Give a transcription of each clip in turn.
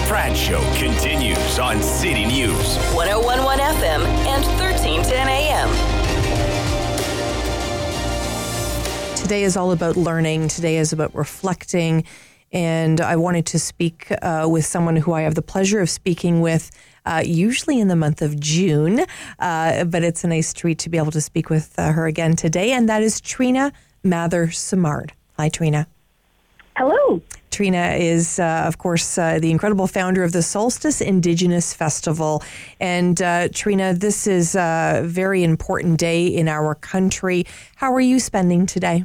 Frat Show continues on City News. 101.1 FM and 1310 AM. Today is all about learning. Today is about reflecting. And I wanted to speak with someone who I have the pleasure of speaking with usually in the month of June. But it's a nice treat to be able to speak with her again today. And that is Trina Mather-Simard. Hi, Trina. Hello. Trina is, of course, the incredible founder of the Solstice Indigenous Festival. And Trina, this is a very important day in our country. How are you spending today?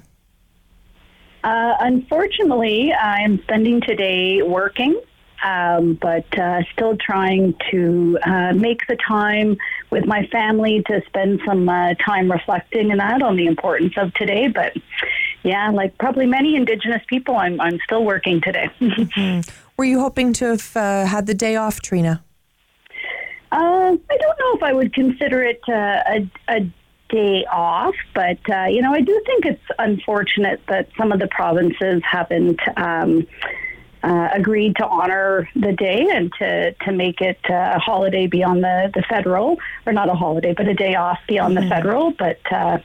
Unfortunately, I'm spending today working, but still trying to make the time with my family to spend some time reflecting and that on the importance of today. But yeah, like probably many Indigenous people, I'm still working today. Mm-hmm. Were you hoping to have had the day off, Trina? I don't know if I would consider it a day off, but I do think it's unfortunate that some of the provinces haven't agreed to honor the day and to make it a holiday beyond the federal, or not a holiday, but a day off beyond the federal. But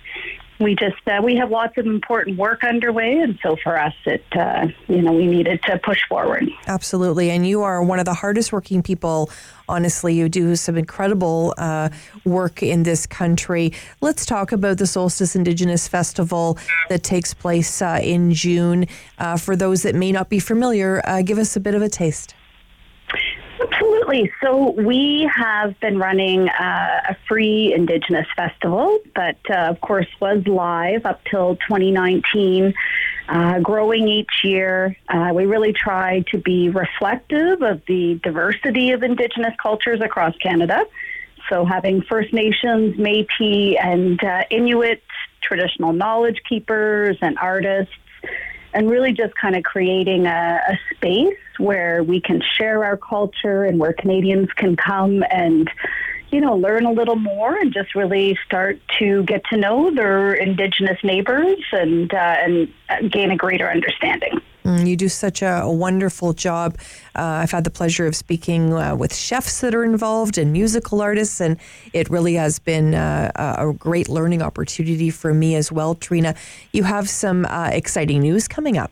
we have lots of important work underway, and so for us, we needed to push forward. Absolutely, and you are one of the hardest working people. Honestly, you do some incredible work in this country. Let's talk about the Solstice Indigenous Festival that takes place in June. For those that may not be familiar, give us a bit of a taste. Absolutely. So we have been running a free Indigenous festival that, of course, was live up till 2019, growing each year. We really try to be reflective of the diversity of Indigenous cultures across Canada. So having First Nations, Métis, and Inuit, traditional knowledge keepers and artists, and really just kind of creating a space where we can share our culture and where Canadians can come and, learn a little more and just really start to get to know their Indigenous neighbors and gain a greater understanding. You do such a wonderful job. I've had the pleasure of speaking with chefs that are involved and musical artists, and it really has been a great learning opportunity for me as well. Trina, you have some exciting news coming up.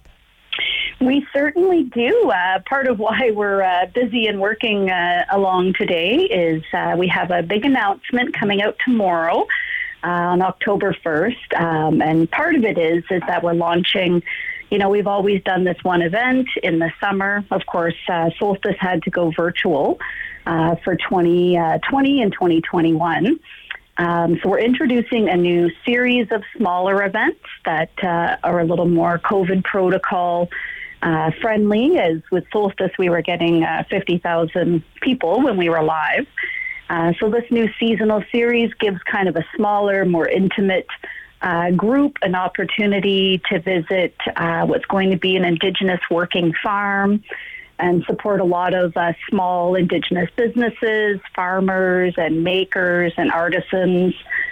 We certainly do. Part of why we're busy and working along today is we have a big announcement coming out tomorrow on October 1st. And part of it is that we're launching, we've always done this one event in the summer. Of course, Solstice had to go virtual for 2020 and 2021. So we're introducing a new series of smaller events that are a little more COVID protocol friendly. As with Solstice, we were getting 50,000 people when we were live. So this new seasonal series gives kind of a smaller, more intimate group an opportunity to visit what's going to be an Indigenous working farm and support a lot of small Indigenous businesses, farmers and makers and artisans,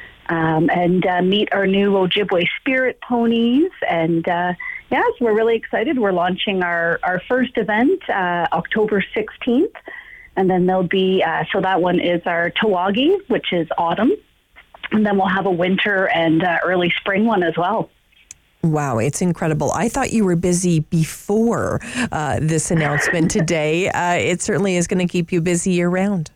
and meet our new Ojibwe spirit ponies. And so we're really excited. We're launching our first event October 16th. And then there'll be, so that one is our Tawagi, which is autumn. And then we'll have a winter and early spring one as well. Wow, it's incredible. I thought you were busy before this announcement today. It certainly is going to keep you busy year-round.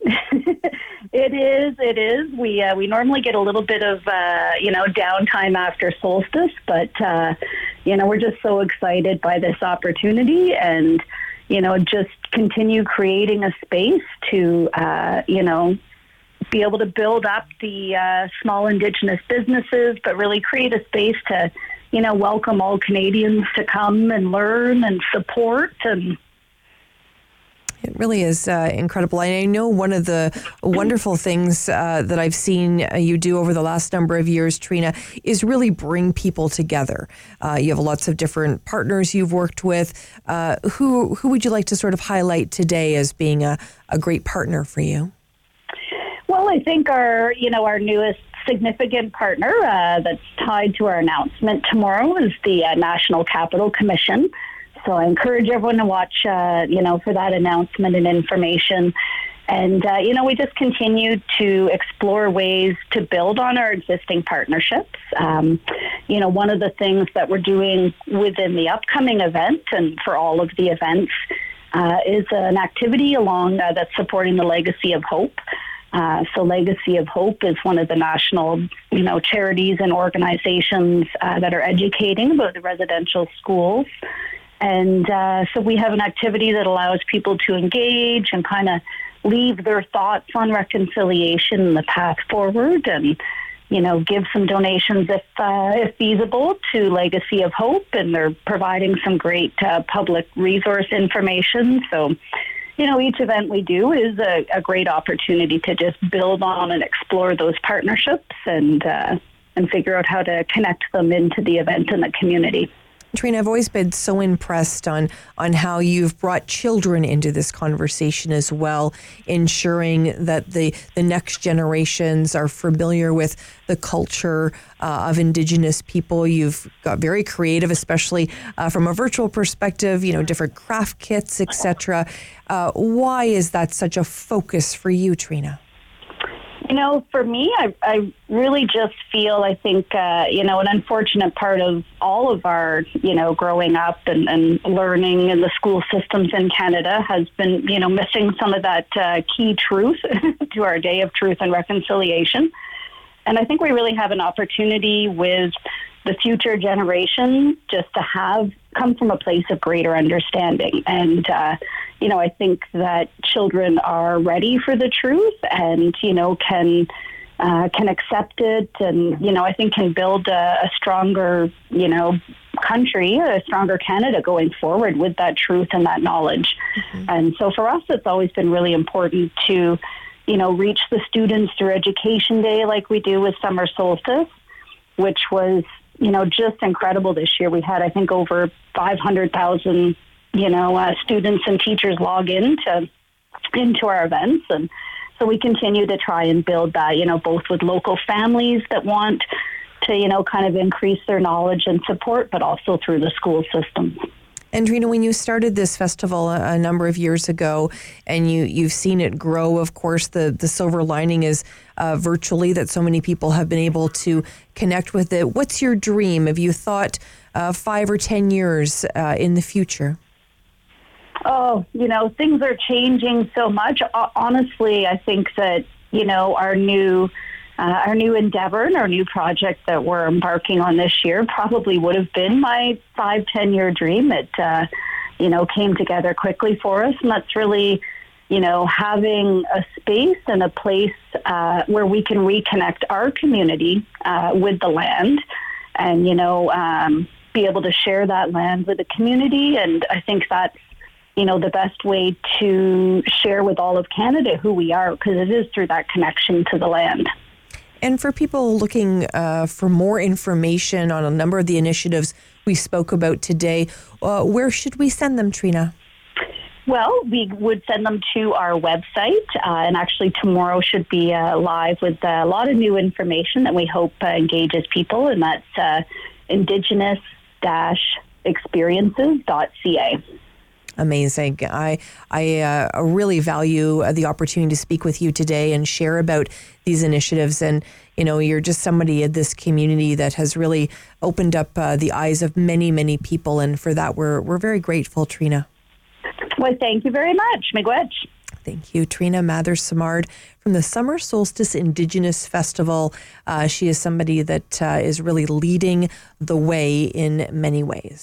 It is. We normally get a little bit of, downtime after Solstice, but, we're just so excited by this opportunity and, just continue creating a space to, be able to build up the small Indigenous businesses, but really create a space to, welcome all Canadians to come and learn and support. And it really is incredible. I know one of the wonderful things that I've seen you do over the last number of years, Trina, is really bring people together. You have lots of different partners you've worked with. Who would you like to sort of highlight today as being a great partner for you? Well, I think our newest significant partner that's tied to our announcement tomorrow is the National Capital Commission. So I encourage everyone to watch, for that announcement and information. And, we just continue to explore ways to build on our existing partnerships. One of the things that we're doing within the upcoming event and for all of the events is an activity along that's supporting the Legacy of Hope. So Legacy of Hope is one of the national, charities and organizations that are educating about the residential schools. And so we have an activity that allows people to engage and kind of leave their thoughts on reconciliation and the path forward, and give some donations if feasible to Legacy of Hope, and they're providing some great public resource information. So each event we do is a great opportunity to just build on and explore those partnerships and figure out how to connect them into the event and the community. Trina, I've always been so impressed on how you've brought children into this conversation as well, ensuring that the next generations are familiar with the culture of Indigenous people. You've got very creative, especially from a virtual perspective, different craft kits, etc. Why is that such a focus for you, Trina? For me, I really just feel, I think, an unfortunate part of all of our, growing up and learning in the school systems in Canada has been, missing some of that key truth to our Day of Truth and Reconciliation. And I think we really have an opportunity with the future generations just to come from a place of greater understanding. And, I think that children are ready for the truth and, can accept it and, I think can build a stronger, country, a stronger Canada going forward with that truth and that knowledge. Mm-hmm. And so for us, it's always been really important to, reach the students through Education Day like we do with Summer Solstice, which was, just incredible this year. We had, I think, over 500,000, students and teachers log into our events. And so we continue to try and build that, both with local families that want to, kind of increase their knowledge and support, but also through the school system. And Trina, when you started this festival a number of years ago, and you've seen it grow, of course, the silver lining is virtually that so many people have been able to connect with it. What's your dream? Have you thought 5 or 10 years in the future? Oh, things are changing so much. Honestly, I think that, our new endeavor and our new project that we're embarking on this year probably would have been my 5-10 year dream. It, came together quickly for us. And that's really, having a space and a place where we can reconnect our community with the land and, be able to share that land with the community. And I think that's, the best way to share with all of Canada who we are, because it is through that connection to the land. And for people looking for more information on a number of the initiatives we spoke about today, where should we send them, Trina? Well, we would send them to our website, and actually tomorrow should be live with a lot of new information that we hope engages people, and that's indigenous-experiences.ca. Amazing. I really value the opportunity to speak with you today and share about these initiatives. And, you're just somebody in this community that has really opened up the eyes of many, many people. And for that, we're very grateful, Trina. Well, thank you very much. Miigwech. Thank you, Trina Mather-Simard from the Summer Solstice Indigenous Festival. She is somebody that is really leading the way in many ways.